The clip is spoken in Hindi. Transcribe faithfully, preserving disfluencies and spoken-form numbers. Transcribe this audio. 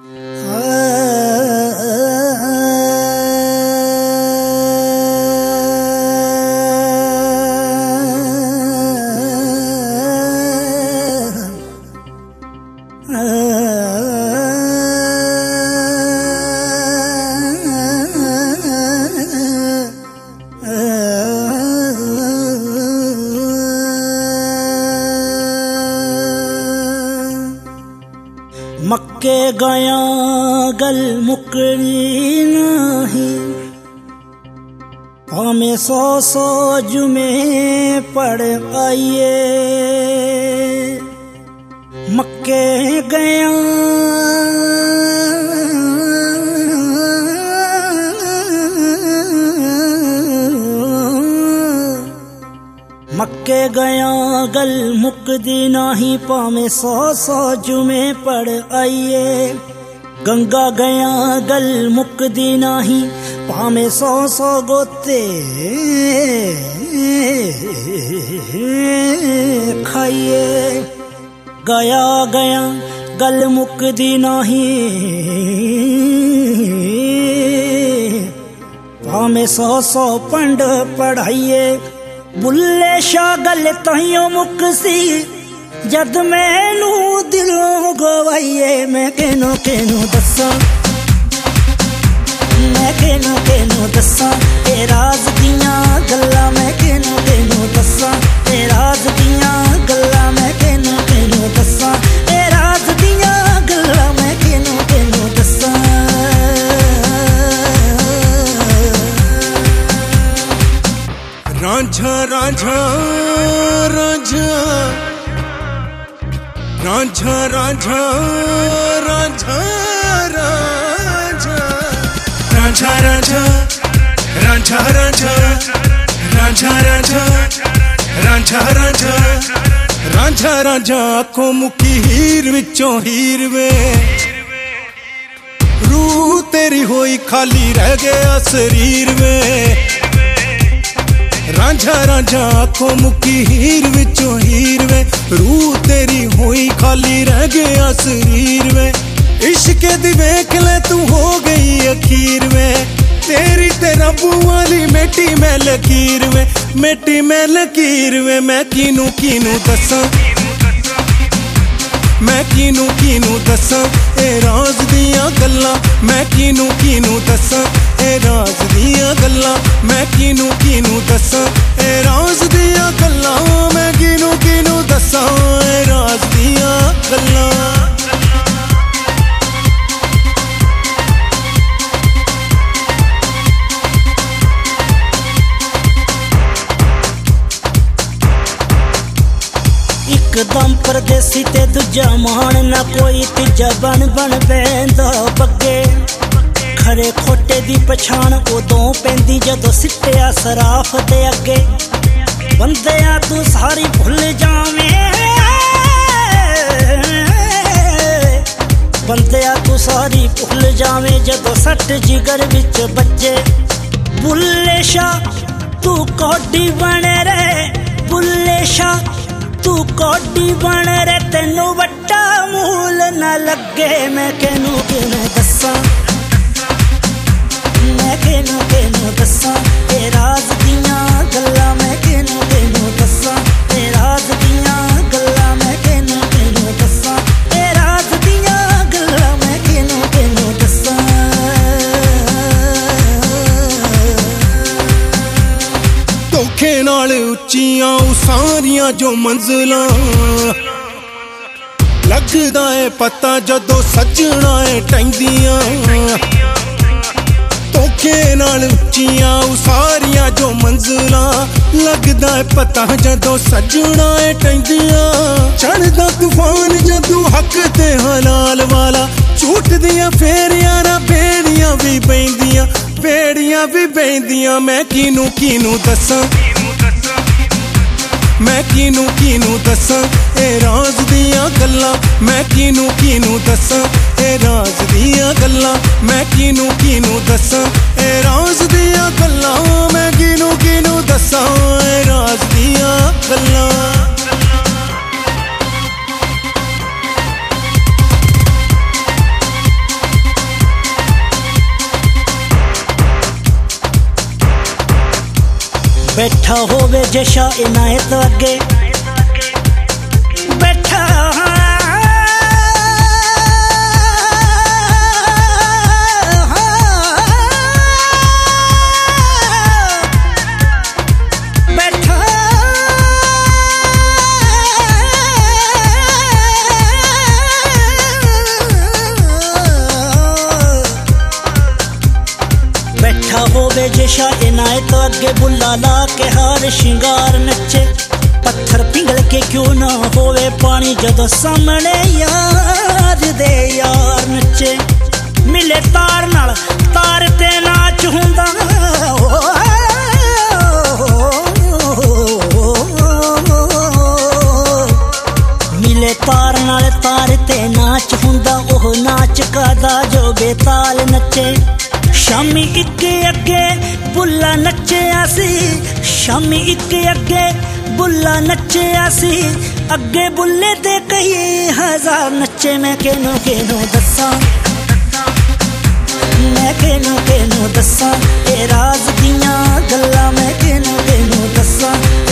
मक्के गया गल मुकरी नहीं, हमें सौ सौ जुमे पढ़ आइए। मक्के गया मक्के गया गल मुकदी नाही, पामे सौ सौ जुमे पढ़ आइए। गंगा गया गल मुकदी नाही, पामे सौ सौ गोते खाइए। गया गया गल मुकदी नाही, पामे सौ सौ पंड पढ़ाइए। बुल्ले शाह गल ताइयों मुकसी, जद मैनू दिलों गवाइए। मैं केनू केनू दसा, मैं केनू केनू दसा ए राज दियां गल्लां। मैं केनू केनू दसा ए राज दियां गल्लां। मैं केनू केनू दसा ए राज दियां गल्लां। मैं केनू केनू दसा। रांझा रांझा रांझा रांझा रांझा रांझा रांझा रांझा रांझा रांझा रांझा रांझा रांझा रांझा रांझा रांझा रांझा आंखों मुकी हीर विचों हीर वे। रूह तेरी होई खाली रह गया शरीर में। रांझा रांझा आंखों मुकी हीर विचों हीर वे। रूह तेरी होई खाली रह गया शरीर में। इश्क दी वेख ले तू हो गई अखीर में। तेरी ते रब्बू वाली मेटी मैं लकीर में। मेटी मैं लकीर में। मैं कीनू कीनू दसा, मैं कीनू कीनू दसा ए राज दियां गल्लां। मैं कीनू कीनू दसा ए राज दियां गल्लां। मैं कीनू कीनू दसा ए राज दियां गल्लां। मैं कीनू कीनू दसा ए राज दियां गल्लां। एकदम परदेसी ते दूजा मान ना कोई, तीजा बन बन पैंदा बग्गे। खरे खोटे दी पछाण उदों पैंदी जदों सिट्टिया सराफ दे अगे। बंदिया तू सारी भुल जावें, बंदिया तू सारी भुल जावें जदों सट जिगर विच बज्जे। बुल्ले शाह तू कोडी बने रे, बुल्ले शाह तू कोडी बन रे। तेनू वड्डा मूल न लगे। मैं केनू केनू दसा, मैं केनू केनू दसा ए राज दियां गल्लां। मैं केनू केनू दसा ए राज दियां गल्लां। मैं केनू केनू दसा ए राज दियां गल्लां। मैं केनू केनू दसा। धोखे नाल उच्चियां उसारियां जो मंजिलां। लगदा है पता जदों सजना है टैंदियां। धोखे नाल उच्चियां उसारियां जो मंजिलां। लगदा है पता जदों सजना है टैंदियां। चढ़दा तूफान जदों हक ते हलाल वाला। झूठ दियां फेरियां ना बेड़ियां भी बैंदियां, बेड़ियां भी बैंदियां। मैं कीनू कीनू दसा, मैं कीनू कीनू दसा ए राज दियां गल्लां। मैं कीनू कीनू दसा ए राज दियां गल्लां। मैं कीनू कीनू दसा ए राज दियां गल्लां। मैं कीनू कीनू दसा ए राज दियां गल्लां। बैठा होवे जे शाह इनायत अगे बैठा बैठा बैठा होवे जे शाह इनायत अगे बुला ला के हार शिंगार नचे पत्थर पिघल के क्यों ना होवे पानी जदों सामने यार दे यार नचे मिले तार नाल तार ते नाच हुंदा मिले तार नाल तार ते नाच हुंदा ओह नाच कादा जो बेताल नचे शामी इक अगे बुला नचिया सी शामी इक अगे बुला नचिया सी अगे बुले दे कई हजार नचे मैं केनो केनो दसा मैं केनो केनो दसा ए राज दियां गल्लां मैं केनो केनो दसा